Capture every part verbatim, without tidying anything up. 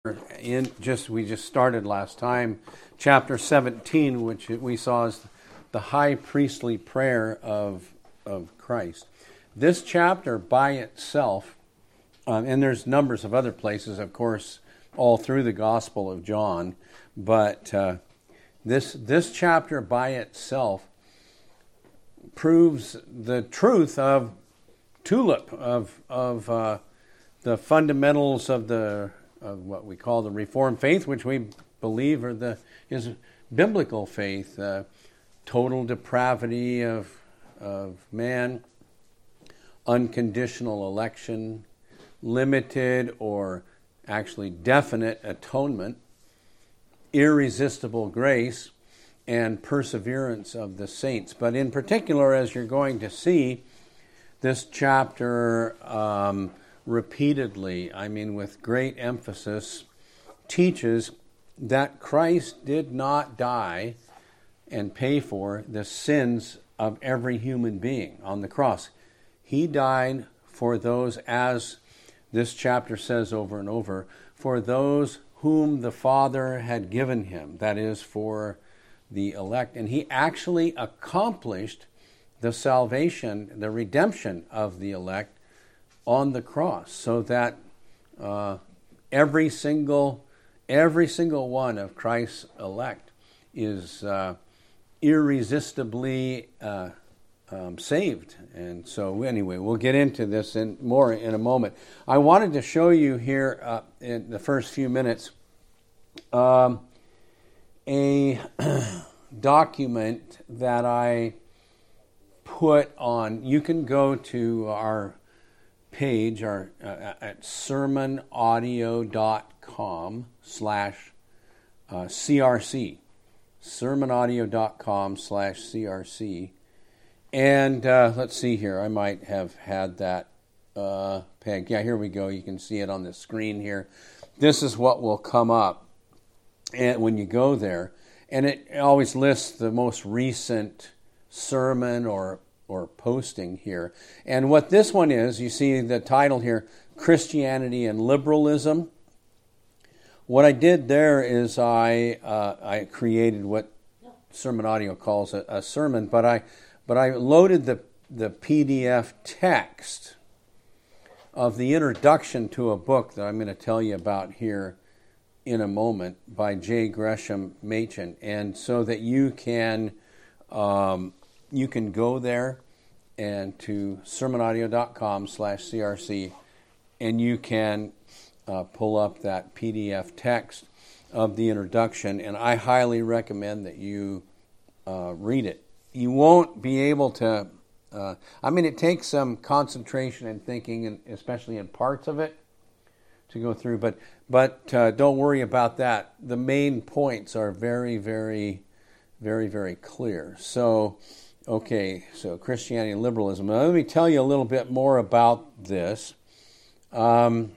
in just we just started last time, chapter seventeen, which we saw as the high priestly prayer of of Christ. This chapter by itself, um, and there's numbers of other places, of course, all through the Gospel of John, but uh, this this chapter by itself proves the truth of TULIP, of of uh, the fundamentals of the of what we call the Reformed faith, which we believe are the is biblical faith, uh, total depravity of of man, unconditional election, limited or actually definite atonement, irresistible grace, and perseverance of the saints. But in particular, as you're going to see, this chapter um, repeatedly, I mean with great emphasis, teaches that Christ did not die and pay for the sins of every human being on the cross. He died for those, as this chapter says over and over, for those whom the Father had given him, that is, for the elect. And he actually accomplished the salvation, the redemption of the elect on the cross, so that uh, every single every single one of Christ's elect is uh, irresistibly uh, um, saved. And so anyway, we'll get into this in more in a moment. I wanted to show you here uh, in the first few minutes um, a document that I put on. You can go to our page our, uh, at sermon audio dot com slash C R C. sermon audio dot com slash C R C. And uh, let's see here. I might have had that uh, peg. Yeah, here we go. You can see it on the screen here. This is what will come up and when you go there. And it always lists the most recent sermon or or posting here. And what this one is, you see the title here, Christianity and Liberalism. What I did there is I uh, I created what Sermon Audio calls a, a sermon, but I but I loaded the the P D F text of the introduction to a book that I'm going to tell you about here in a moment by J. Gresham Machen, and so that you can um, you can go there and to sermon audio dot com slash C R C, and you can uh, pull up that P D F text of the introduction, and I highly recommend that you uh, read it. You won't be able to, uh, I mean, it takes some concentration and thinking, and especially in parts of it, to go through, but but uh, don't worry about that. The main points are very, very, very, very clear. So, okay, so Christianity and liberalism. Now, let me tell you a little bit more about this. Um,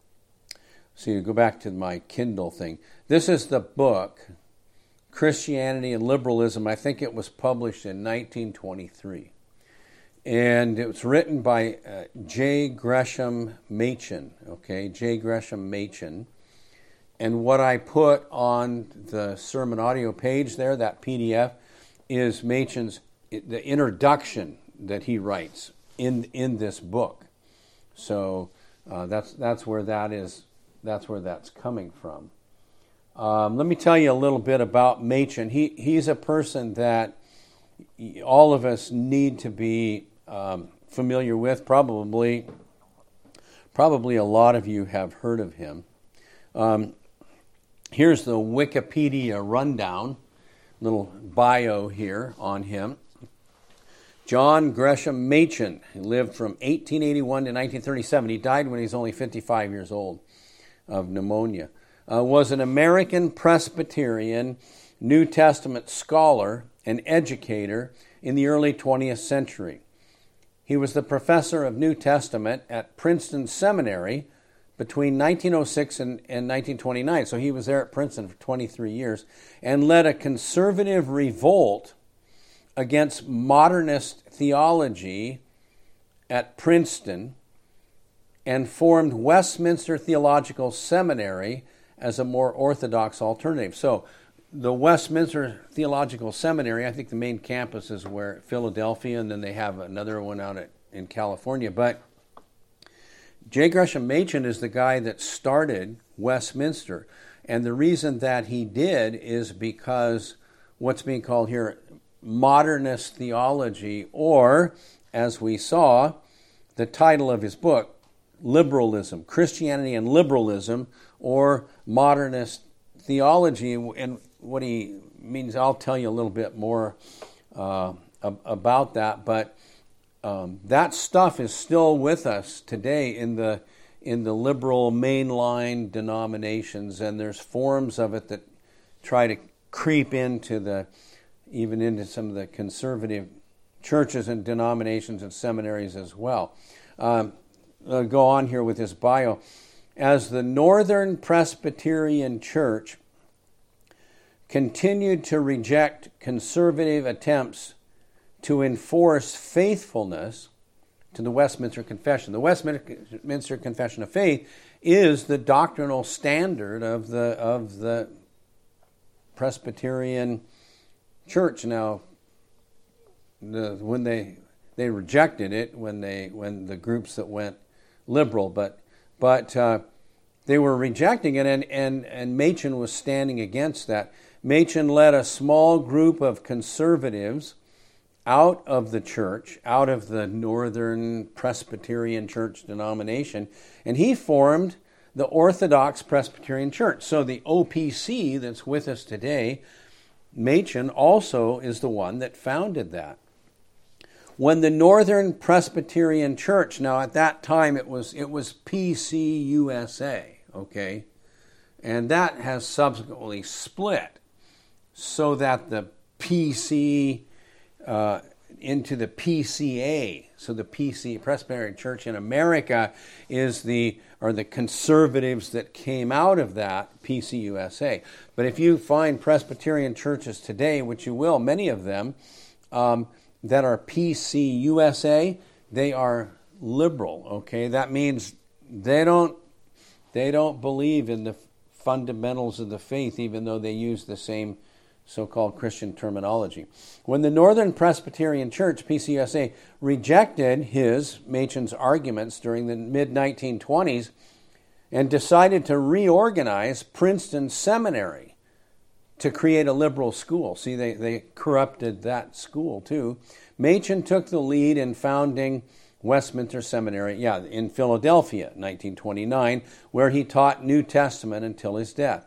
so go back to my Kindle thing. This is the book, Christianity and Liberalism. I think it was published in nineteen twenty-three. And it was written by uh, J. Gresham Machen, okay, J. Gresham Machen. And what I put on the sermon audio page there, that P D F, is Machen's, the introduction that he writes in in this book. So uh, that's that's where that is, that's where that's coming from. Um, let me tell you a little bit about Machen. He he's a person that all of us need to be um, familiar with. Probably, probably a lot of you have heard of him. Um, here's the Wikipedia rundown, little bio here on him. John Gresham Machen. He lived from eighteen eighty-one to nineteen thirty-seven. He died when he was only fifty-five years old of pneumonia. Uh, was an American Presbyterian New Testament scholar and educator in the early twentieth century. He was the professor of New Testament at Princeton Seminary between nineteen oh six and, and nineteen twenty-nine. So he was there at Princeton for twenty-three years and led a conservative revolt against modernist theology at Princeton and formed Westminster Theological Seminary as a more orthodox alternative. So the Westminster Theological Seminary, I think the main campus is where Philadelphia, and then they have another one out at, in California. But J. Gresham Machen is the guy that started Westminster. And the reason that he did is because what's being called here modernist theology, or, as we saw, the title of his book, Liberalism, Christianity and Liberalism, or Modernist Theology. And what he means, I'll tell you a little bit more uh, about that, but um, that stuff is still with us today in the in the liberal mainline denominations, and there's forms of it that try to creep into the even into some of the conservative churches and denominations and seminaries as well. Um, I'll go on here with this bio. As the Northern Presbyterian Church continued to reject conservative attempts to enforce faithfulness to the Westminster Confession. The Westminster Confession of Faith is the doctrinal standard of the of the Presbyterian Church. Now, the, when they they rejected it, when they when the groups that went liberal, but but uh, they were rejecting it, and and and Machen was standing against that. Machen led a small group of conservatives out of the church, out of the Northern Presbyterian Church denomination, and he formed the Orthodox Presbyterian Church. So the O P C that's with us today, Machen also is the one that founded that. When the Northern Presbyterian Church, now at that time it was it was P C U S A, okay, and that has subsequently split so that the P C Uh, into the P C A. So the P C, Presbyterian Church in America, is the are the conservatives that came out of that, P C U S A. But if you find Presbyterian churches today, which you will, many of them, um, that are P C U S A, they are liberal. Okay, that means they don't they don't believe in the fundamentals of the faith, even though they use the same so-called Christian terminology. When the Northern Presbyterian Church, P C U S A, rejected his, Machen's arguments during the mid nineteen twenties and decided to reorganize Princeton Seminary to create a liberal school. See, they, they corrupted that school too. Machen took the lead in founding Westminster Seminary, yeah, in Philadelphia, nineteen twenty-nine, where he taught New Testament until his death.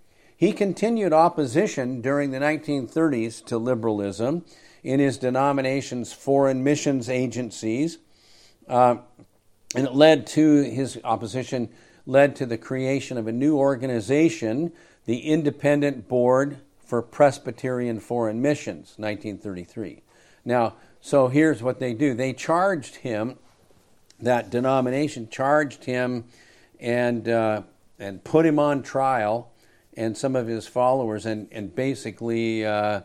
He continued opposition during the nineteen thirties to liberalism in his denomination's foreign missions agencies, uh, and it led to his opposition led to the creation of a new organization, the Independent Board for Presbyterian Foreign Missions, nineteen thirty-three. Now, so here's what they do: they charged him, that denomination charged him, and uh, and put him on trial, and some of his followers, and, and basically uh,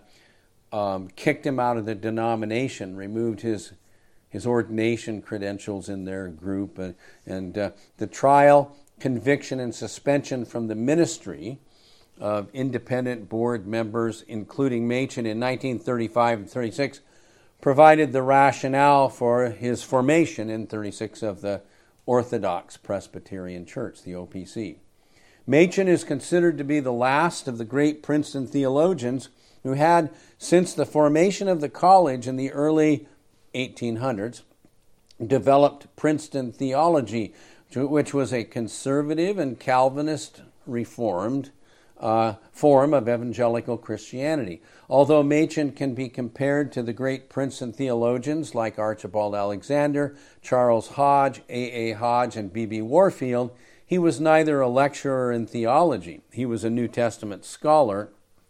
um, kicked him out of the denomination, removed his his ordination credentials in their group, and, and uh, the trial, conviction, and suspension from the ministry of independent board members, including Machen in nineteen thirty-five and thirty-six, provided the rationale for his formation in thirty-six of the Orthodox Presbyterian Church, the O P C. Machen is considered to be the last of the great Princeton theologians who had, since the formation of the college in the early eighteen hundreds, developed Princeton theology, which was a conservative and Calvinist reformed uh, form of evangelical Christianity. Although Machen can be compared to the great Princeton theologians like Archibald Alexander, Charles Hodge, A A Hodge, and B B Warfield, he was neither a lecturer in theology, he was a New Testament scholar,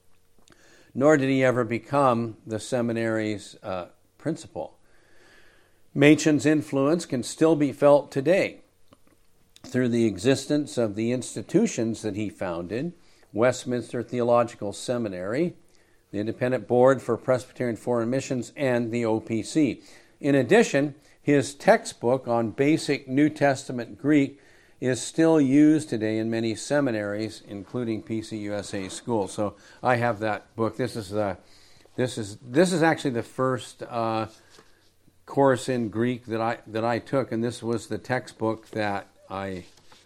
nor did he ever become the seminary's uh, principal. Machen's influence can still be felt today through the existence of the institutions that he founded: Westminster Theological Seminary, the Independent Board for Presbyterian Foreign Missions, and the O P C. In addition, his textbook on basic New Testament Greek is still used today in many seminaries, including P C U S A schools. So I have that book. This is the this is this is actually the first uh, course in Greek that I that I took, and this was the textbook that I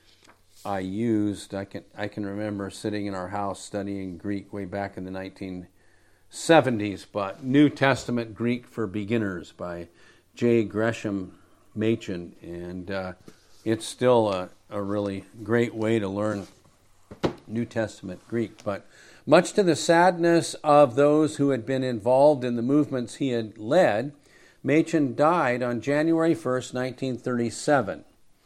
I used. I can I can remember sitting in our house studying Greek way back in the nineteen seventies. But New Testament Greek for Beginners by J. Gresham Machen, and uh, it's still a, a really great way to learn New Testament Greek. But much to the sadness of those who had been involved in the movements he had led, Machen died on January first, nineteen thirty-seven,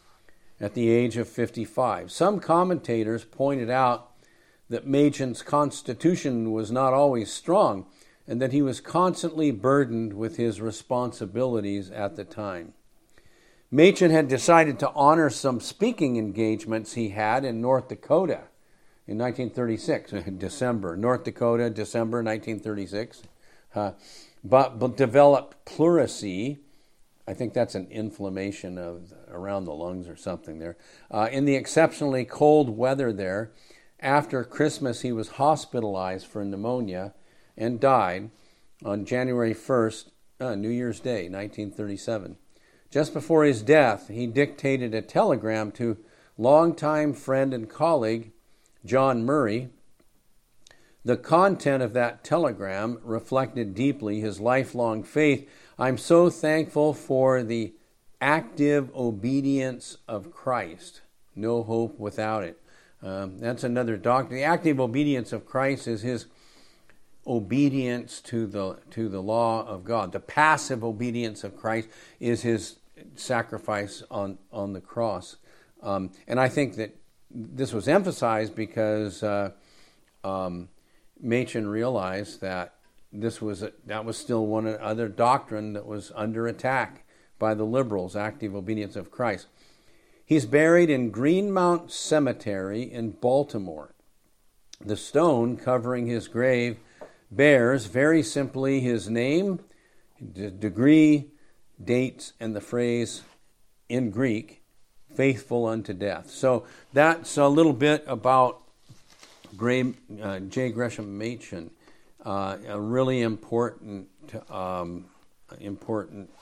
at the age of fifty-five. Some commentators pointed out that Machen's constitution was not always strong and that he was constantly burdened with his responsibilities at the time. Machen had decided to honor some speaking engagements he had in North Dakota in nineteen thirty-six, December. North Dakota, December nineteen thirty-six. Uh, but, but developed pleurisy. I think that's an inflammation of around the lungs or something there. Uh, in the exceptionally cold weather there, after Christmas he was hospitalized for pneumonia and died on January first, uh, New Year's Day, nineteen thirty-seven. Just before his death, he dictated a telegram to longtime friend and colleague John Murray. The content of that telegram reflected deeply his lifelong faith. I'm so thankful for the active obedience of Christ. No hope without it. Um, that's another doctrine. The active obedience of Christ is his obedience to the to the law of God. The passive obedience of Christ is his sacrifice on, on the cross. Um, and I think that this was emphasized because uh, um, Machen realized that this was a, that was still one other doctrine that was under attack by the liberals, active obedience of Christ. He's buried in Greenmount Cemetery in Baltimore. The stone covering his grave bears very simply his name, d- degree, dates, and the phrase in Greek, faithful unto death. So that's a little bit about Gray, uh, J. Gresham Machen, uh, a really important, um, important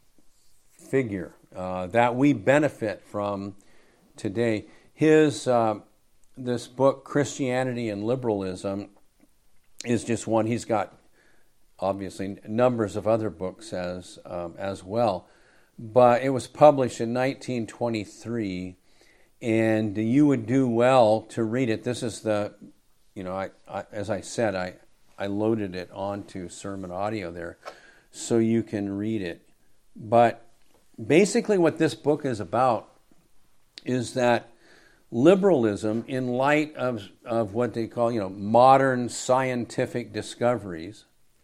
figure uh, that we benefit from today. His uh, this book, Christianity and Liberalism, is just one. He's got obviously numbers of other books as um, as well, but it was published in nineteen twenty-three, and you would do well to read it. This is the, you know, I, I as I said, I I loaded it onto Sermon Audio there, so you can read it. But basically, what this book is about is that liberalism, in light of of what they call, you know, modern scientific discoveries,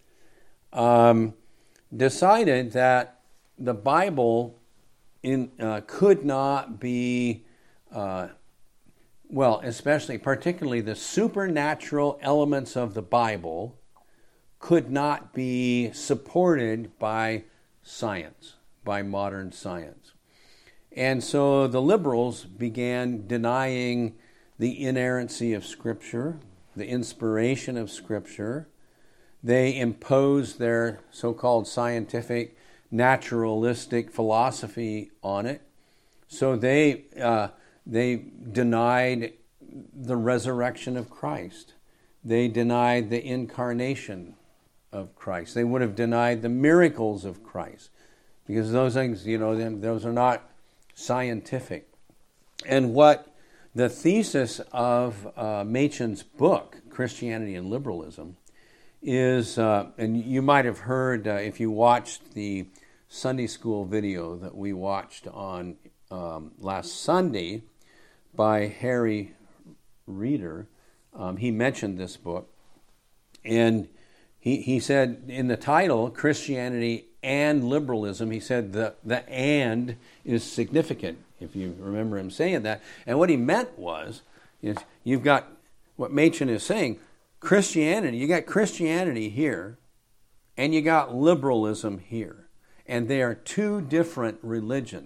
um, decided that the Bible in uh, could not be, uh, well, especially particularly the supernatural elements of the Bible could not be supported by science, by modern science. And so the liberals began denying the inerrancy of Scripture, the inspiration of Scripture. They imposed their so-called scientific, naturalistic philosophy on it. So they uh, they denied the resurrection of Christ. They denied the incarnation of Christ. They would have denied the miracles of Christ, because those things, you know, those are not scientific. And what the thesis of uh, Machen's book, Christianity and Liberalism, is, uh, and you might have heard uh, if you watched the Sunday school video that we watched on um, last Sunday by Harry Reeder, um, he mentioned this book, and he, he said in the title, Christianity and Liberalism, he said the, the and is significant, if you remember him saying that. And what he meant was, is you've got what Machen is saying, Christianity, you got Christianity here, and you got liberalism here. And they are two different religions.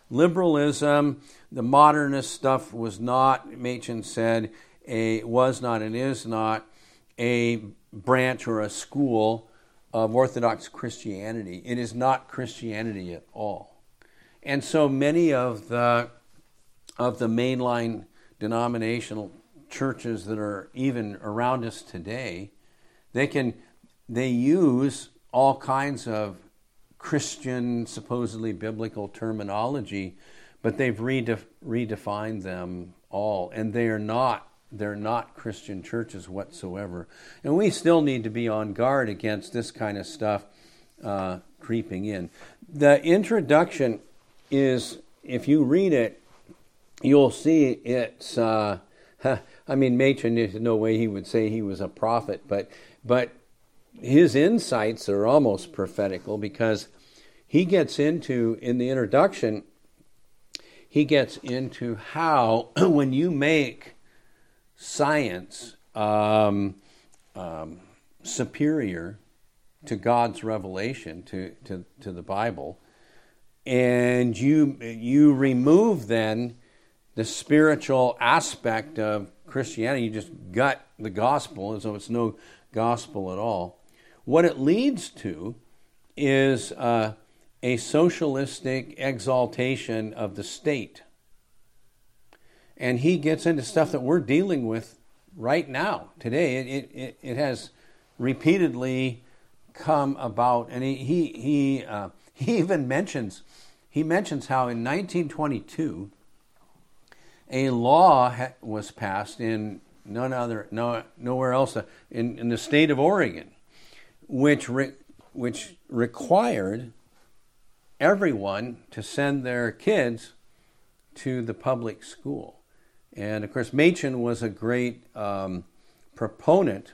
liberalism, the modernist stuff was not, Machen said, a was not and is not a branch or a school of Orthodox Christianity. It is not Christianity at all. And so many of the of the mainline denominational churches that are even around us today, they can they use all kinds of Christian, supposedly biblical terminology, but they've redef- redefined them all, and they are not they're not Christian churches whatsoever. And we still need to be on guard against this kind of stuff uh, creeping in. The introduction is, if you read it, you'll see it's. Uh, I mean, Machen, there's no way he would say he was a prophet, but but his insights are almost prophetical, because he gets into, in the introduction, he gets into how when you make science um, um, superior to God's revelation, to, to, to the Bible, and you you remove then the spiritual aspect of Christianity, you just gut the gospel as though it's no gospel at all. What it leads to is uh, a socialistic exaltation of the state. And he gets into stuff that we're dealing with right now, today. It it, it has repeatedly come about, and he he he, uh, he even mentions he mentions how in nineteen twenty-two a law ha- was passed in none other no nowhere else uh, in in the state of Oregon, which re, which required everyone to send their kids to the public school. And of course, Machen was a great um, proponent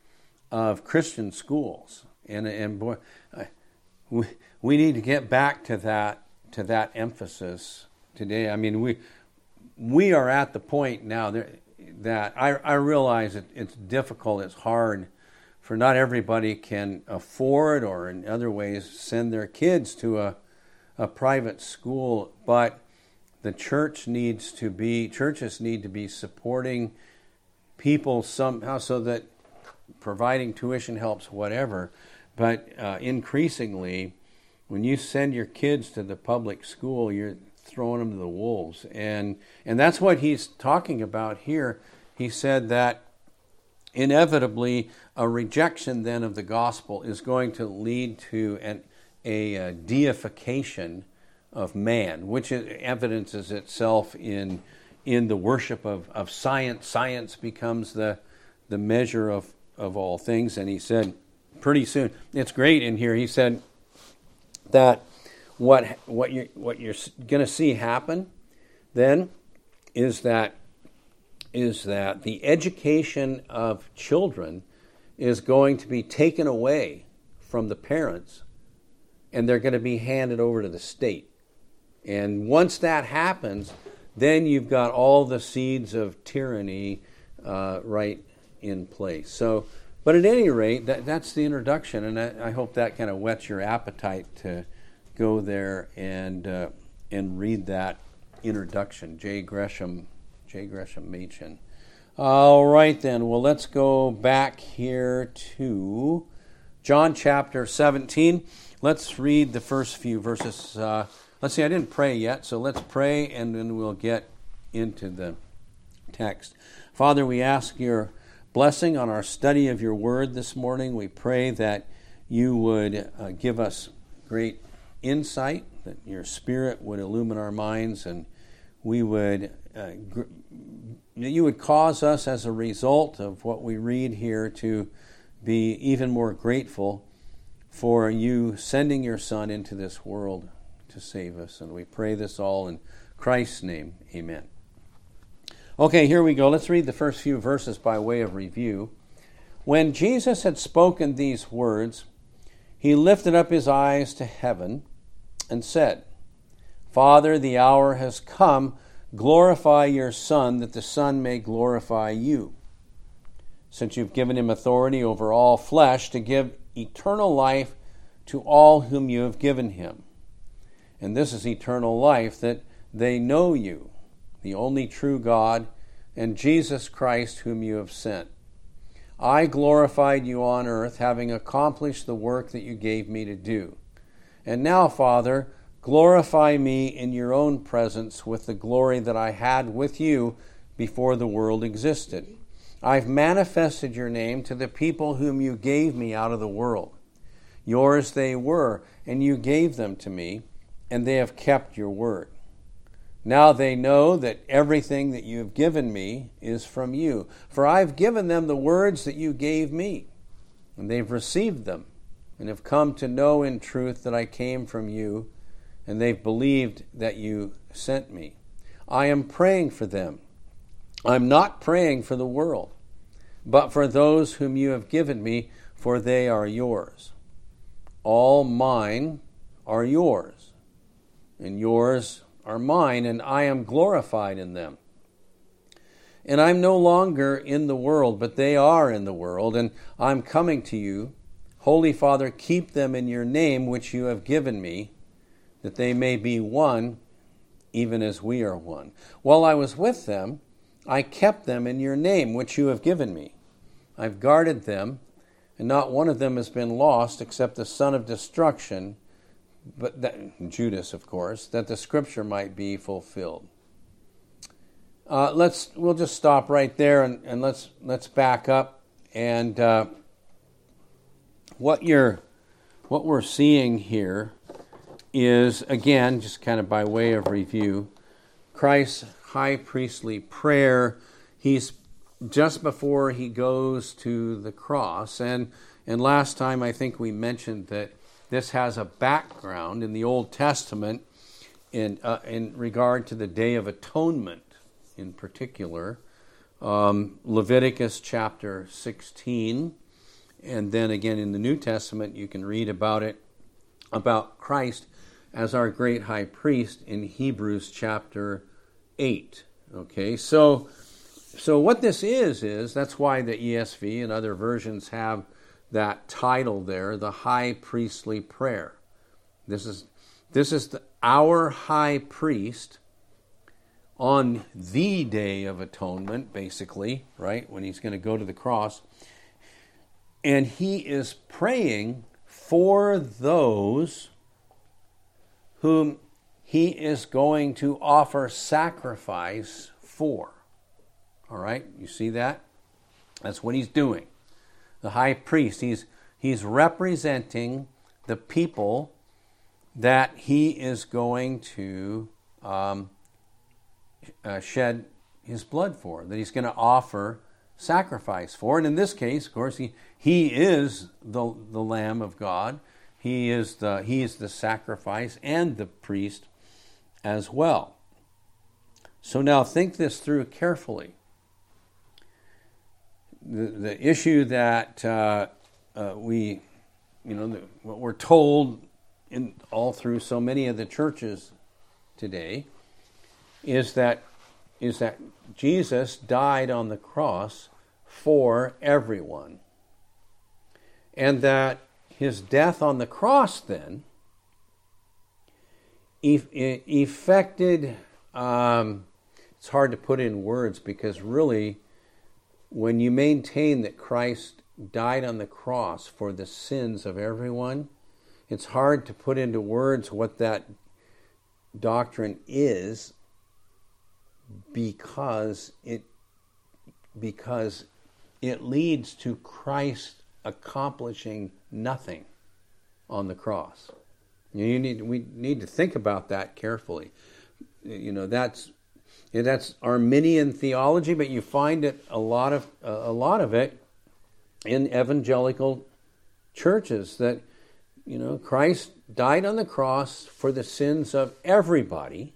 of Christian schools, and and boy, I, we we need to get back to that to that emphasis today. I mean, we we are at the point now that, that I I realize it, it's difficult, it's hard, for not everybody can afford or in other ways send their kids to a a private school, but the church needs to be, churches need to be supporting people somehow, so that providing tuition helps, whatever. But uh, increasingly, when you send your kids to the public school, you're throwing them to the wolves. And, and that's what he's talking about here. He said that inevitably a rejection then of the gospel is going to lead to an, a, a deification of man, which evidences itself in in the worship of, of science. Science becomes the the measure of, of all things. And he said pretty soon, it's great in here, he said that what what you what you're going to see happen then is that is that the education of children is going to be taken away from the parents, and they're going to be handed over to the state. And once that happens, then you've got all the seeds of tyranny uh, right in place. So, but at any rate, that, that's the introduction, and I, I hope that kind of whets your appetite to go there and uh, and read that introduction. J. Gresham, J. Gresham Machen. All right, then. Well, let's go back here to John chapter seventeen. Let's read the first few verses. Uh, Let's see, I didn't pray yet, so let's pray and then we'll get into the text. Father, we ask your blessing on our study of your word this morning. We pray that you would uh, give us great insight, that your Spirit would illumine our minds, and we would, uh, gr- you would cause us as a result of what we read here to be even more grateful for you sending your Son into this world to save us. And we pray this all in Christ's name. Amen. Okay, here we go. Let's read the first few verses by way of review. When Jesus had spoken these words, he lifted up his eyes to heaven and said, Father, the hour has come. Glorify your Son, that the Son may glorify you, since you've given him authority over all flesh to give eternal life to all whom you have given him. And this is eternal life, that they know you, the only true God, and Jesus Christ whom you have sent. I glorified you on earth, having accomplished the work that you gave me to do. And now, Father, glorify me in your own presence with the glory that I had with you before the world existed. I've manifested your name to the people whom you gave me out of the world. Yours they were, and you gave them to me, and they have kept your word. Now they know that everything that you have given me is from you. For I've given them the words that you gave me, and they've received them, and have come to know in truth that I came from you, and they've believed that you sent me. I am praying for them. I'm not praying for the world, but for those whom you have given me, for they are yours. All mine are yours, and yours are mine, and I am glorified in them. And I'm no longer in the world, but they are in the world, and I'm coming to you. Holy Father, keep them in your name which you have given me, that they may be one, even as we are one. While I was with them, I kept them in your name which you have given me. I've guarded them, and not one of them has been lost except the son of destruction, but that, Judas, of course, that the scripture might be fulfilled. Uh, let's we'll just stop right there and, and let's let's back up. And uh, what you're what we're seeing here is, again, just kind of by way of review, Christ's high priestly prayer. He's just before he goes to the cross, and and last time I think we mentioned that this has a background in the Old Testament in uh, in regard to the Day of Atonement in particular. Um, Leviticus chapter sixteen, and then again in the New Testament you can read about it, about Christ as our great high priest in Hebrews chapter eight. Okay, so so what this is, is that's why the E S V and other versions have that title there, the high priestly prayer. This is this is the, our high priest on the Day of Atonement, basically, right, when he's going to go to the cross. And he is praying for those whom he is going to offer sacrifice for. All right, you see that? That's what he's doing. The high priest, he's he's representing the people that he is going to um, uh, shed his blood for, that he's going to offer sacrifice for. And in this case, of course, he he is the the Lamb of God. He is the he is the sacrifice and the priest as well. So now think this through carefully. The, the issue that uh, uh, we, you know, the, what we're told in all through so many of the churches today is that is that Jesus died on the cross for everyone, and that his death on the cross then eff- effected. Um, it's hard to put in words because really, when you maintain that Christ died on the cross for the sins of everyone, it's hard to put into words what that doctrine is, because it because it leads to Christ accomplishing nothing on the cross. You need we need to think about that carefully. You know, that's that's Arminian theology, but you find it a lot of uh, a lot of it in evangelical churches, that, you know, Christ died on the cross for the sins of everybody,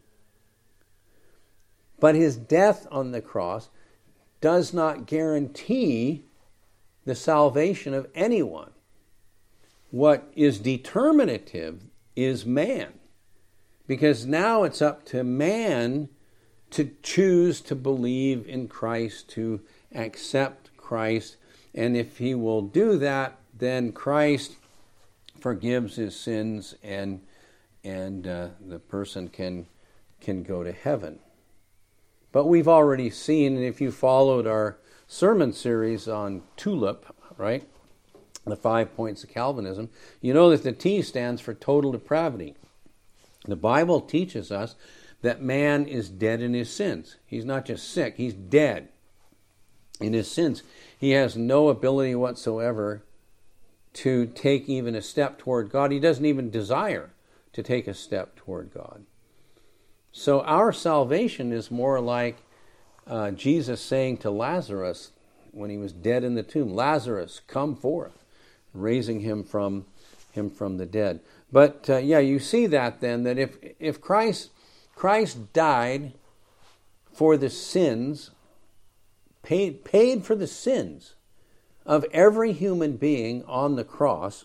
but his death on the cross does not guarantee the salvation of anyone. What is determinative is man, because now it's up to man to choose to believe in Christ, to accept Christ, and if he will do that, then Christ forgives his sins and and uh, the person can can go to heaven. But we've already seen, and if you followed our sermon series on TULIP, right, the five points of Calvinism, you know that the T stands for total depravity. The Bible teaches us that man is dead in his sins. He's not just sick, he's dead in his sins. He has no ability whatsoever to take even a step toward God. He doesn't even desire to take a step toward God. So our salvation is more like uh, Jesus saying to Lazarus when he was dead in the tomb, Lazarus, come forth, raising him from him from the dead. But uh, yeah, you see that then, that if if Christ Christ died for the sins, paid paid for the sins of every human being on the cross,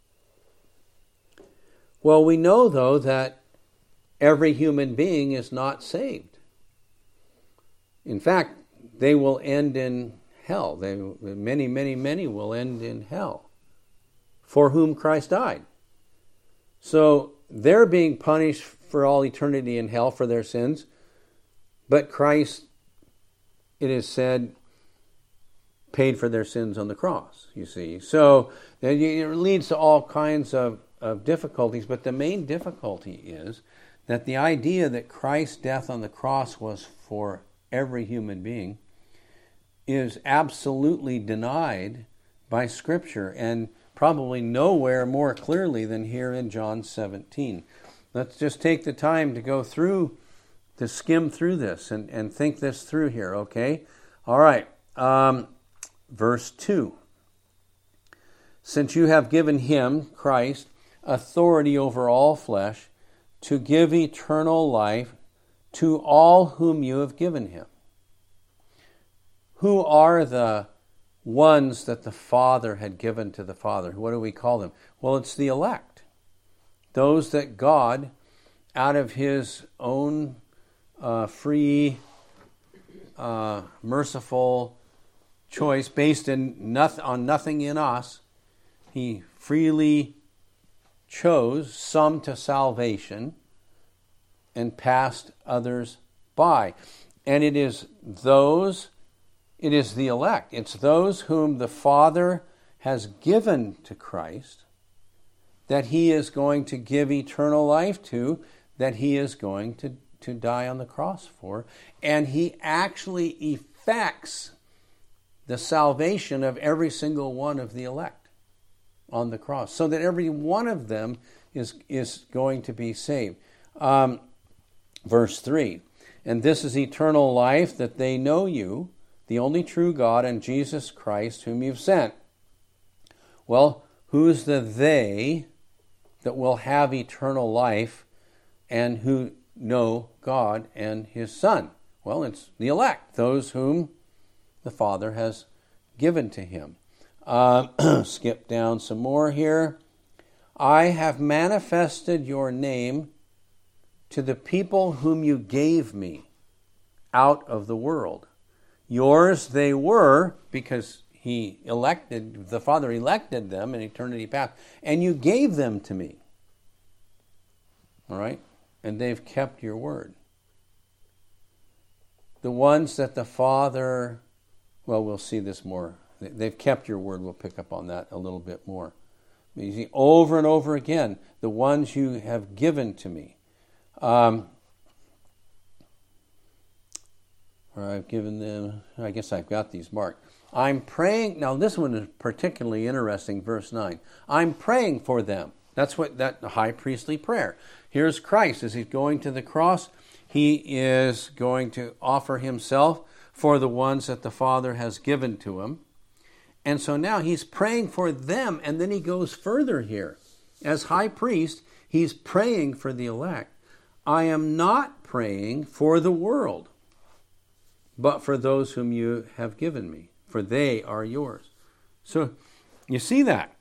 well, we know though that every human being is not saved. In fact, they will end in hell. They, many, many, many will end in hell for whom Christ died. So they're being punished for all eternity in hell for their sins, but Christ, it is said, paid for their sins on the cross, you see. So it leads to all kinds of, of difficulties, but the main difficulty is that the idea that Christ's death on the cross was for every human being is absolutely denied by Scripture, and probably nowhere more clearly than here in John seventeen. Let's just take the time to go through, to skim through this and, and think this through here, okay? All right, um, verse two. Since you have given him, Christ, authority over all flesh, to give eternal life to all whom you have given him. Who are the ones that the Father had given to the Father? What do we call them? Well, it's the elect. Those that God, out of his own uh, free, uh, merciful choice, based in noth- on nothing in us, he freely chose some to salvation and passed others by. And it is those, it is the elect, it's those whom the Father has given to Christ that he is going to give eternal life to, that he is going to, to die on the cross for. And he actually effects the salvation of every single one of the elect on the cross, so that every one of them is, is going to be saved. Um, verse three, and this is eternal life, that they know you, the only true God, and Jesus Christ, whom you've sent. Well, who's the they that will have eternal life and who know God and his Son? Well, it's the elect, those whom the Father has given to him. Uh, skip down some more here. I have manifested your name to the people whom you gave me out of the world. Yours they were, because he elected, the Father elected them in eternity past, and you gave them to me. All right? And they've kept your word. The ones that the Father, well, we'll see this more. They've kept your word. We'll pick up on that a little bit more. You see, over and over again, the ones you have given to me. Um, or I've given them, I guess I've got these marked. I'm praying, now this one is particularly interesting, verse nine. I'm praying for them. That's what that high priestly prayer. Here's Christ as he's going to the cross. He is going to offer himself for the ones that the Father has given to him. And so now he's praying for them, and then he goes further here. As high priest, he's praying for the elect. I am not praying for the world, but for those whom you have given me, for they are yours. So you see that.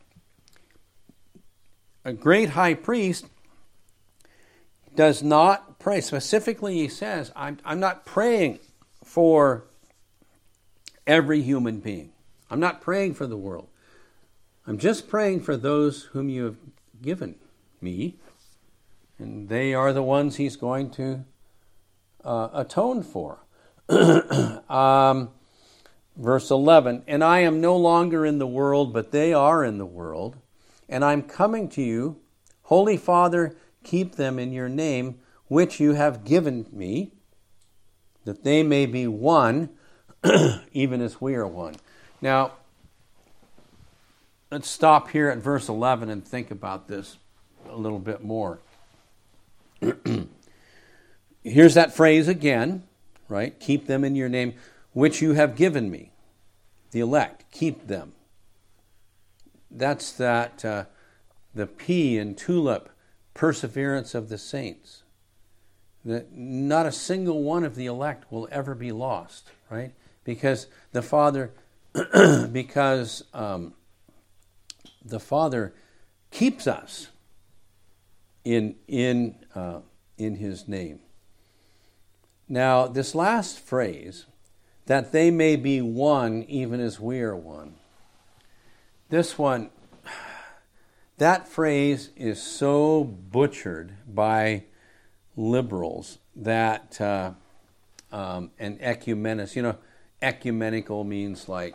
A great high priest does not pray. Specifically, he says, I'm, I'm not praying for every human being. I'm not praying for the world. I'm just praying for those whom you have given me And they are the ones he's going to uh, atone for. um, verse eleven, and I am no longer in the world, but they are in the world, and I'm coming to you. Holy Father, keep them in your name, which you have given me, that they may be one, even as we are one. Now, let's stop here at verse eleven and think about this a little bit more. Here's that phrase again, right? Keep them in your name, which you have given me. The elect, keep them. That's that, uh, the P in tulip, perseverance of the saints. That not a single one of the elect will ever be lost, right? Because the Father, because um, the Father keeps us in in uh, in His name. Now, this last phrase, that they may be one, even as we are one. This one, that phrase is so butchered by liberals that uh, um, and ecumenists, you know, ecumenical means like,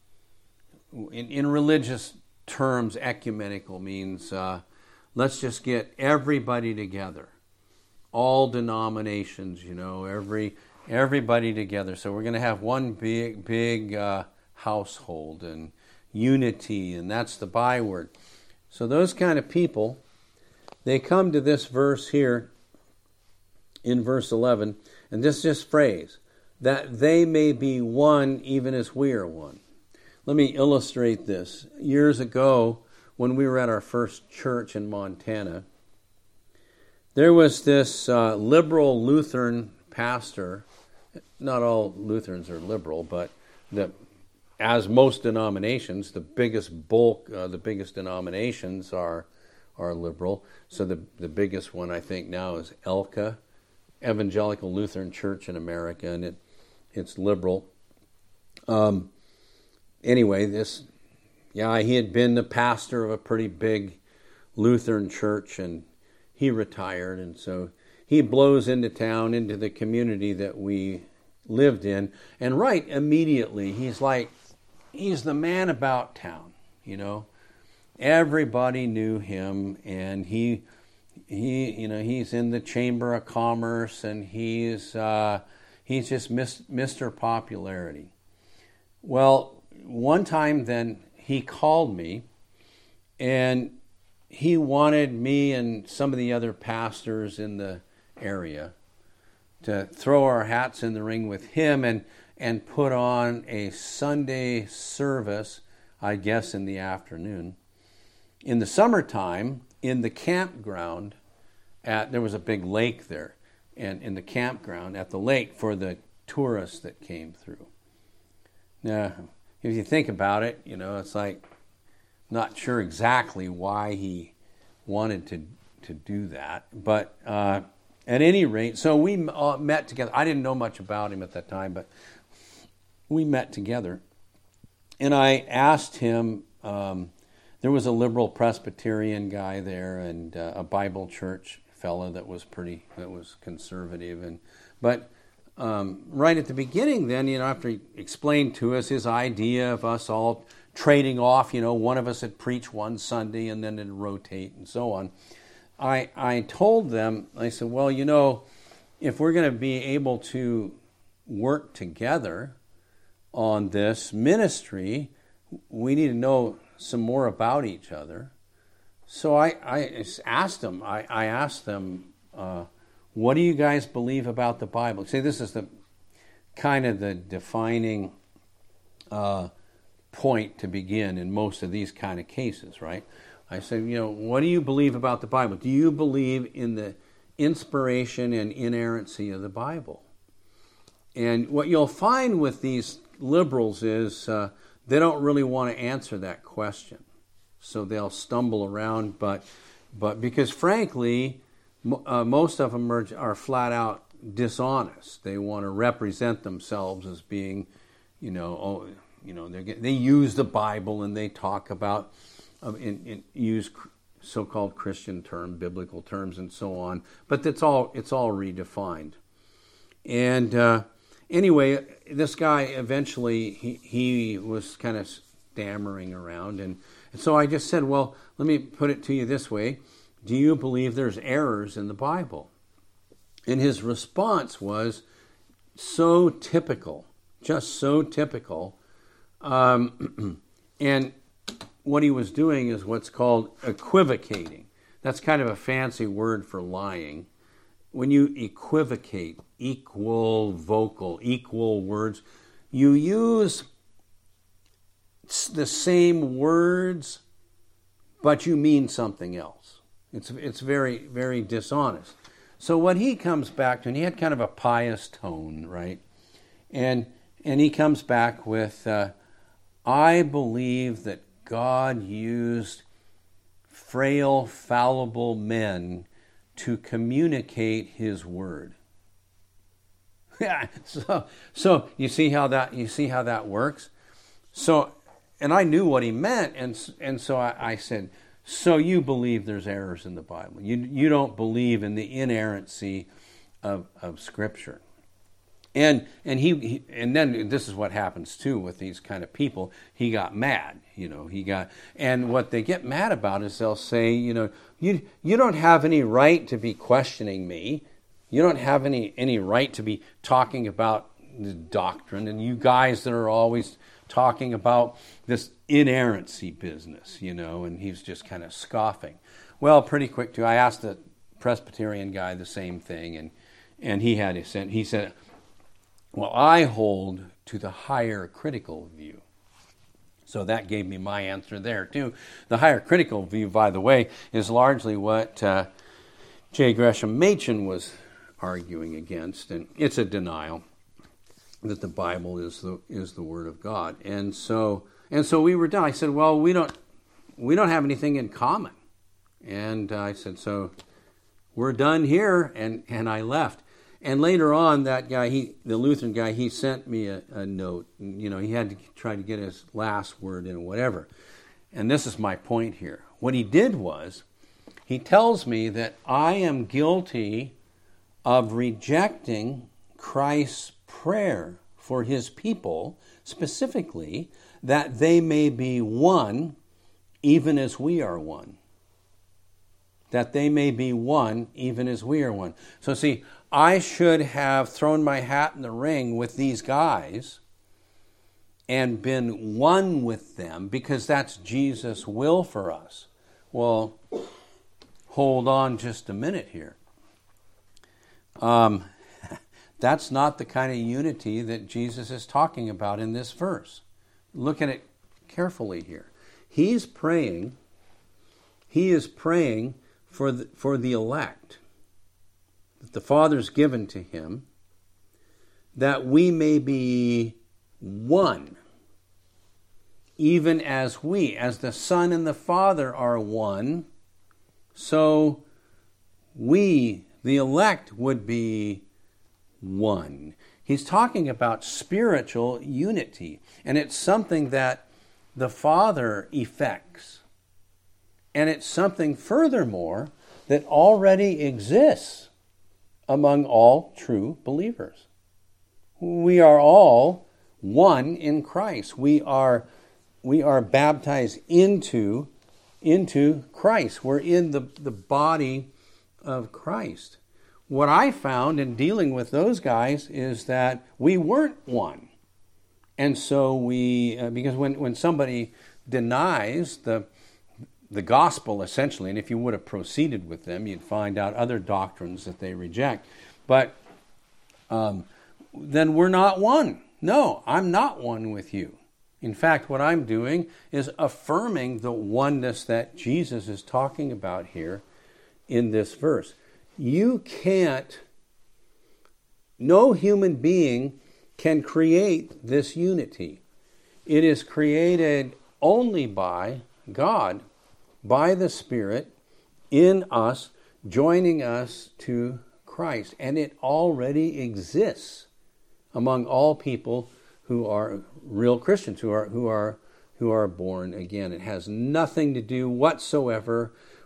in, in religious terms, ecumenical means uh, let's just get everybody together, all denominations, you know, every everybody together. So we're going to have one big, big uh, household and unity, and that's the byword. So those kind of people, they come to this verse here in verse eleven, and this this phrase, that they may be one even as we are one. Let me illustrate this. Years ago, when we were at our first church in Montana, there was this uh, liberal Lutheran pastor. Not all Lutherans are liberal, but the, as most denominations, the biggest bulk, uh, the biggest denominations are are liberal. So the the biggest one I think now is E L C A, Evangelical Lutheran Church in America, and it it's liberal. Um, anyway, this, yeah, he had been the pastor of a pretty big Lutheran church, and he retired, and so he blows into town, into the community that we lived in, and right immediately, he's like, he's the man about town, you know. Everybody knew him, and he, he, you know, he's in the Chamber of Commerce, and he's, uh, he's just Mister Popularity. Well, one time then, he called me, and he wanted me and some of the other pastors in the area to throw our hats in the ring with him and and put on a Sunday service, I guess in the afternoon. In the summertime, in the campground, at there was a big lake there, and in the campground at the lake for the tourists that came through. Now, if you think about it, you know, it's like, not sure exactly why he wanted to to do that, but uh, at any rate, so we uh, met together. I didn't know much about him at that time, but we met together, and I asked him. Um, there was a liberal Presbyterian guy there, and uh, a Bible church fellow that was pretty, that was conservative, and but. Um, right at the beginning then, you know, after he explained to us his idea of us all trading off, you know, one of us would preach one Sunday and then it'd rotate and so on. I I told them, I said, well, you know, if we're going to be able to work together on this ministry, we need to know some more about each other. So I, I asked them, I, I asked them, uh, what do you guys believe about the Bible? See, this is the kind of the defining uh, point to begin in most of these kind of cases, right? I said, you know, what do you believe about the Bible? Do you believe in the inspiration and inerrancy of the Bible? And what you'll find with these liberals is uh, they don't really want to answer that question. So they'll stumble around, but but because frankly, Uh, most of them are, are flat out dishonest. They want to represent themselves as being, you know, oh, you know, they they use the Bible and they talk about, um, in, in, use so-called Christian term, biblical terms, and so on. But it's all it's all redefined. And uh, anyway, this guy eventually he he was kind of stammering around, and, and so I just said, well, let me put it to you this way: do you believe there's errors in the Bible? And his response was so typical, just so typical. Um, and what he was doing is what's called equivocating. That's kind of a fancy word for lying. When you equivocate, equal vocal, equal words, you use the same words, but you mean something else. It's it's very, very dishonest. So what he comes back to, and he had kind of a pious tone, right? And and he comes back with, uh, I believe that God used frail, fallible men to communicate his word. Yeah. So so you see how that you see how that works? So and I knew what he meant, and and so I, I said, so you believe there's errors in the Bible. You you don't believe in the inerrancy of of Scripture. And and he, he and then this is what happens too with these kind of people. He got mad, you know. He got and what they get mad about is they'll say, you know, you you don't have any right to be questioning me. You don't have any any right to be talking about the doctrine. And you guys that are always talking about this inerrancy business, you know. And he's just kind of scoffing. Well, pretty quick too. I asked the Presbyterian guy the same thing, and and he had his he said. Well, I hold to the higher critical view. So that gave me my answer there, too. The higher critical view, by the way, is largely what uh, J. Gresham Machen was arguing against, and it's a denial that the Bible is the is the Word of God. And so and so we were done. I said, well, we don't we don't have anything in common. And uh, I said, so we're done here, and, and I left. And later on, that guy, he, the Lutheran guy, he sent me a, a note. You know, he had to try to get his last word in, or whatever. And this is my point here. What he did was, he tells me that I am guilty of rejecting Christ's prayer for his people, specifically, that they may be one, even as we are one. That they may be one, even as we are one. So see, I should have thrown my hat in the ring with these guys and been one with them, because that's Jesus' will for us. Well, hold on just a minute here. Um, that's not the kind of unity that Jesus is talking about in this verse. Look at it carefully here. He's praying, he is praying for the, for the elect, that the Father's given to him, that we may be one, even as we, as the Son and the Father are one, so we, the elect, would be one. He's talking about spiritual unity, and it's something that the Father effects. And it's something, furthermore, that already exists among all true believers. We are all one in Christ. We are we are baptized into, into Christ. We're in the, the body of Christ. What I found in dealing with those guys is that we weren't one. And so we, uh, because when, when somebody denies the the gospel, essentially, and if you would have proceeded with them, you'd find out other doctrines that they reject. But um, then we're not one. No, I'm not one with you. In fact, what I'm doing is affirming the oneness that Jesus is talking about here in this verse. You can't, no human being can create this unity. It is created only by God, by the Spirit, in us, joining us to Christ. And it already exists among all people who are real Christians, who are who are who are born again. It has nothing to do whatsoever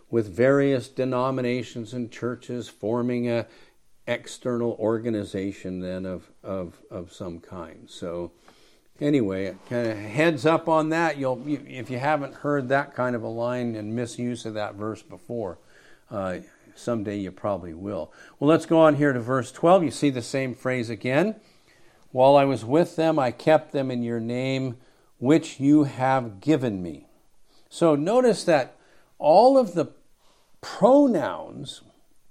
with various denominations and churches forming a external organization then of, of, of some kind. So anyway, kind of heads up on that. You'll you, if you haven't heard that kind of a line and misuse of that verse before, uh, someday you probably will. Well, let's go on here to verse twelve. You see the same phrase again. While I was with them, I kept them in your name, which you have given me. So notice that all of the pronouns,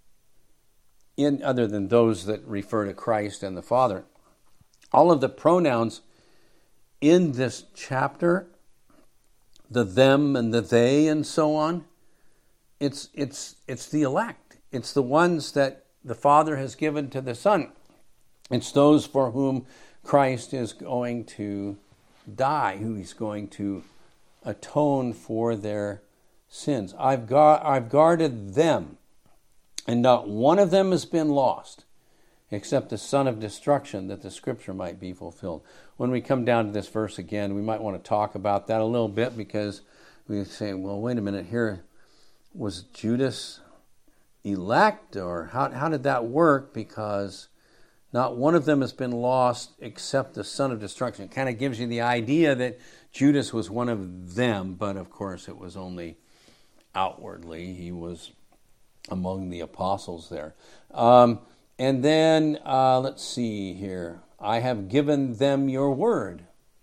in other than those that refer to Christ and the Father, all of the pronouns in this chapter, the them and the they and so on, it's it's it's the elect. It's the ones that the Father has given to the Son. It's those for whom Christ is going to die, who he's going to atone for their sins. I've got I've guarded them, and not one of them has been lost, except the son of destruction, that the scripture might be fulfilled. When we come down to this verse again, we might want to talk about that a little bit, because we say, well, wait a minute, here was Judas elect, or how how did that work? Because not one of them has been lost except the son of destruction. It kind of gives you the idea that Judas was one of them, but of course it was only outwardly. He was among the apostles there. Um, and then, uh, let's see here. I have given them your word,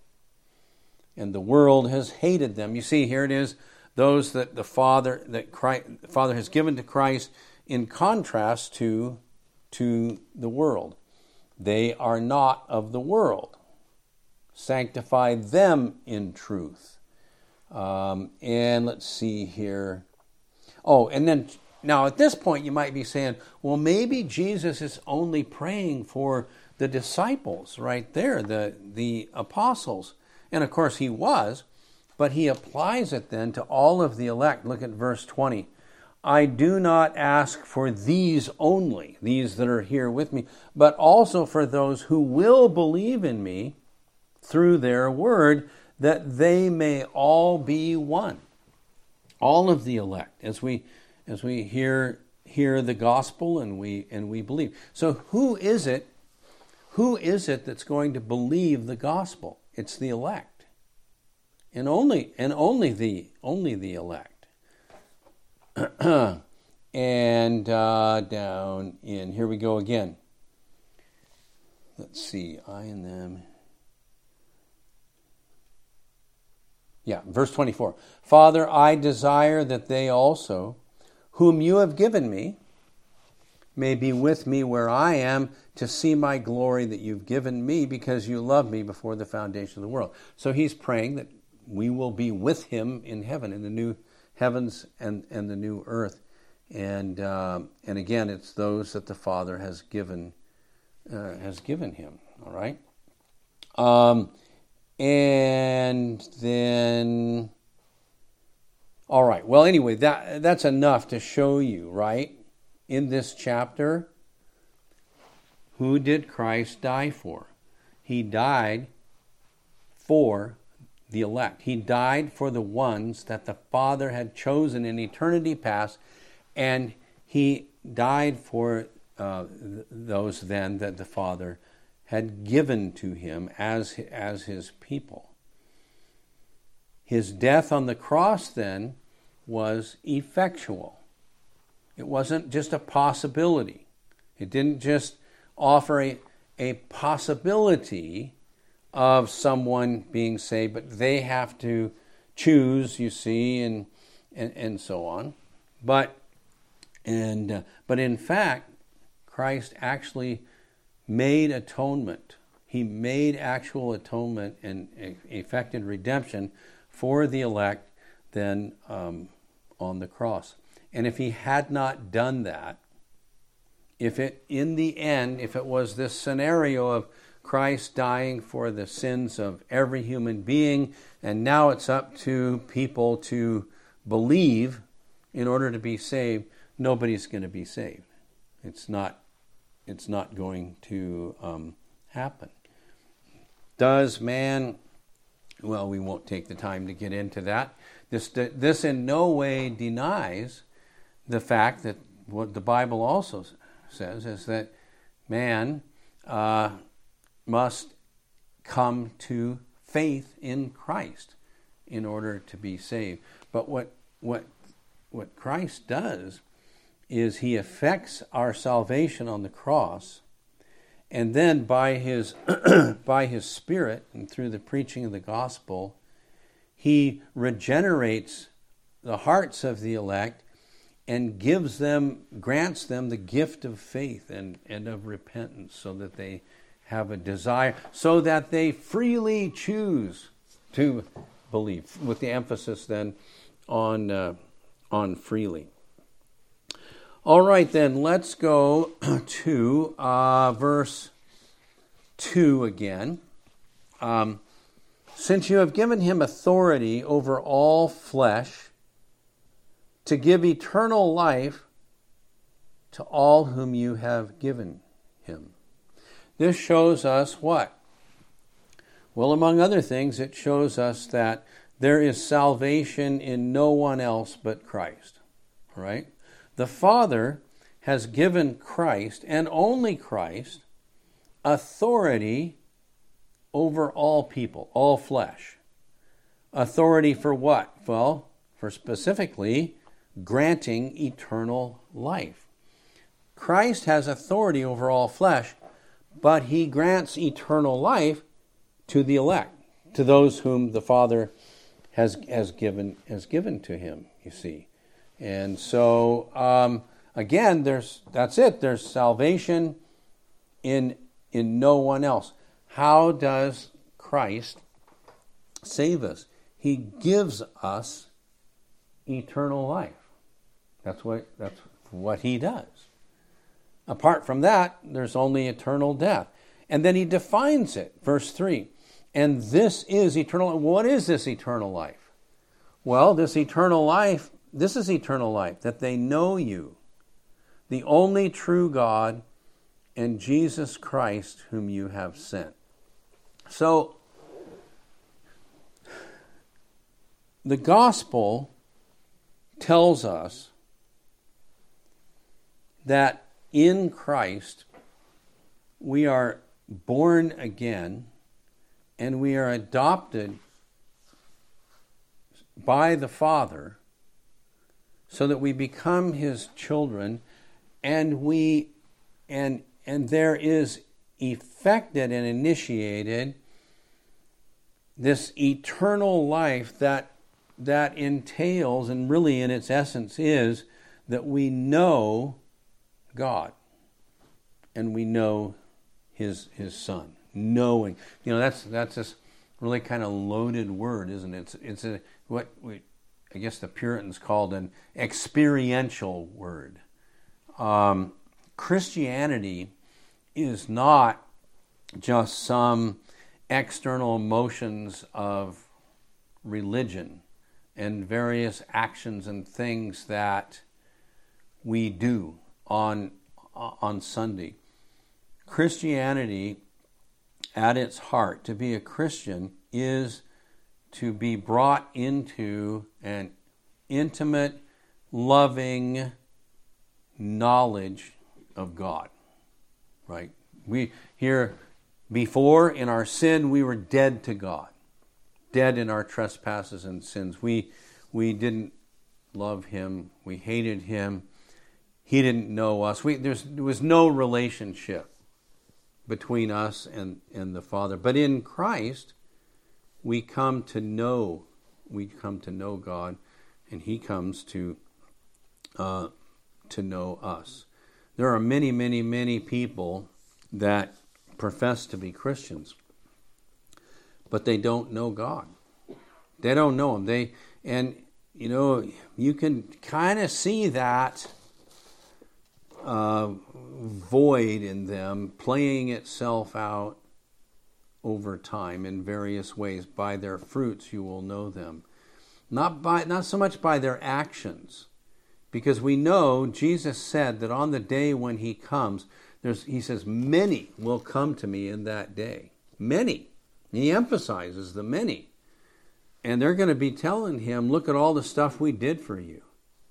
and the world has hated them. You see, here it is, those that the Father that Christ, the Father has given to Christ in contrast to, to the world. They are not of the world. Sanctify them in truth. Um, and let's see here. Oh, and then now at this point you might be saying, well, maybe Jesus is only praying for the disciples right there, the, the apostles. And of course he was, but he applies it then to all of the elect. Look at verse twenty. I do not ask for these only, these that are here with me, but also for those who will believe in me through their word, that they may all be one. All of the elect, as we as we hear hear the gospel and we and we believe. So who is it? Who is it that's going to believe the gospel? It's the elect, and only and only the only the elect. and uh, down in, here we go again. Let's see, I and them. Yeah, verse twenty-four. Father, I desire that they also, whom you have given me, may be with me where I am, to see my glory that you've given me, because you loved me before the foundation of the world. So he's praying that we will be with him in heaven, in the new heavens and, and the new earth. And uh, and again, it's those that the Father has given uh, has given him. All right. Um, and then, all right. Well, anyway, that that's enough to show you, right, in this chapter, who did Christ die for? He died for the elect. He died for the ones that the Father had chosen in eternity past, and he died for uh, th- those then that the Father had given to him as, as his people. His death on the cross then was effectual. It wasn't just a possibility. It didn't just offer a, a possibility of someone being saved, but they have to choose, you see, and and, and so on. But and uh, but in fact, Christ actually made atonement. He made actual atonement and effected redemption for the elect then um, on the cross. And if he had not done that, if it in the end, if it was this scenario of Christ dying for the sins of every human being, and now it's up to people to believe in order to be saved, nobody's going to be saved. It's not, it's not going to um, happen. Does man, well, we won't take the time to get into that. This, this in no way denies the fact that what the Bible also says is that man uh, must come to faith in Christ in order to be saved. But what what what Christ does is he effects our salvation on the cross, and then by his by his Spirit and through the preaching of the gospel, he regenerates the hearts of the elect and gives them, grants them the gift of faith and, and of repentance, so that they have a desire, so that they freely choose to believe, with the emphasis then on uh, on freely. All right, then, let's go to uh, verse two again. Um, Since you have given him authority over all flesh, to give eternal life to all whom you have given him. This shows us what? Well, among other things, it shows us that there is salvation in no one else but Christ. All right? The Father has given Christ, and only Christ, authority over all people, all flesh. Authority for what? Well, for specifically granting eternal life. Christ has authority over all flesh, but he grants eternal life to the elect, to those whom the Father has has given has given to him, you see. And so, um, again, there's that's it. There's salvation in in no one else. How does Christ save us? He gives us eternal life. That's what that's what he does. Apart from that, there's only eternal death. And then he defines it, verse three. And this is eternal. What is this eternal life? Well, this eternal life, this is eternal life, that they know you, the only true God, and Jesus Christ, whom you have sent. So, the gospel tells us that in Christ we are born again and we are adopted by the Father so that we become his children, and we and and there is effected and initiated this eternal life that that entails, and really in its essence is, that we know God and we know his his Son. Knowing, you know, that's that's this really kind of loaded word, isn't it? It's it's a what we I guess the Puritans called an experiential word. Um, Christianity is not just some external motions of religion and various actions and things that we do on on Sunday. Christianity, at its heart, to be a Christian is to be brought into an intimate, loving knowledge of God. Right? We here before in our sin we were dead to God. Dead in our trespasses and sins. We we didn't love him. We hated him. He didn't know us. We, there's, there was no relationship between us and, and the Father. But in Christ, we come to know. We come to know God, and he comes to uh, to know us. There are many, many, many people that profess to be Christians, but they don't know God. They don't know him. They and you know you can kind of see that uh, void in them playing itself out over time in various ways. By their fruits you will know them. Not by not so much by their actions, because we know Jesus said that on the day when he comes, there's he says many will come to me in that day. Many. He emphasizes the many. And they're going to be telling him, look at all the stuff we did for you.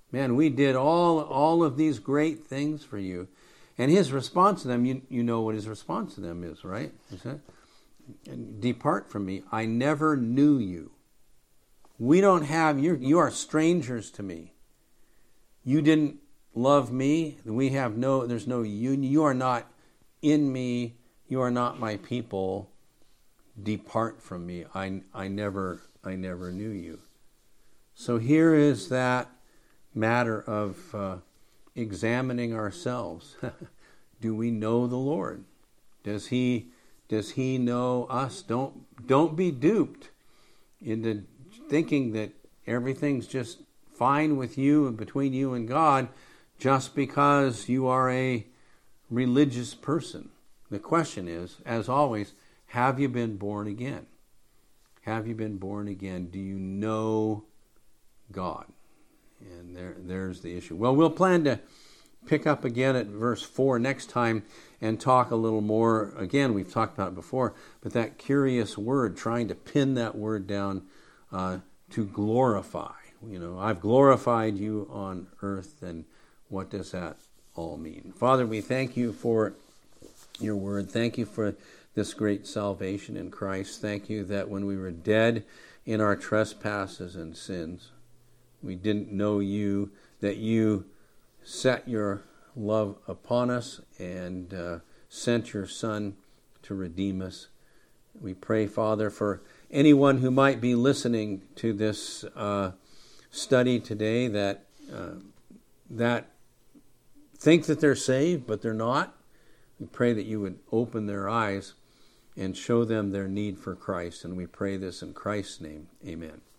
Man, we did all all of these great things for you. And his response to them, you, you know what his response to them is, right? Is that, depart from me, I never knew you. We don't have, you you are strangers to me. You didn't love me. We have no, there's no union. You are not in me. You are not my people. Depart from me. I, I never, I never knew you. So here is that matter of uh, examining ourselves. Do we know the Lord? Does he, does he know us? Don't, don't be duped into thinking that everything's just fine with you and between you and God just because you are a religious person. The question is, as always, have you been born again? Have you been born again? Do you know God? And there, there's the issue. Well, we'll plan to pick up again at verse four next time and talk a little more. Again, we've talked about it before, but that curious word, trying to pin that word down uh, to glorify. You know, I've glorified you on earth, and what does that all mean? Father, we thank you for your word. Thank you for this great salvation in Christ. Thank you that when we were dead in our trespasses and sins, we didn't know you, that you set your love upon us and uh, sent your Son to redeem us. We pray, Father, for anyone who might be listening to this uh, study today that uh, that think that they're saved, but they're not. We pray that you would open their eyes and show them their need for Christ. And we pray this in Christ's name. Amen.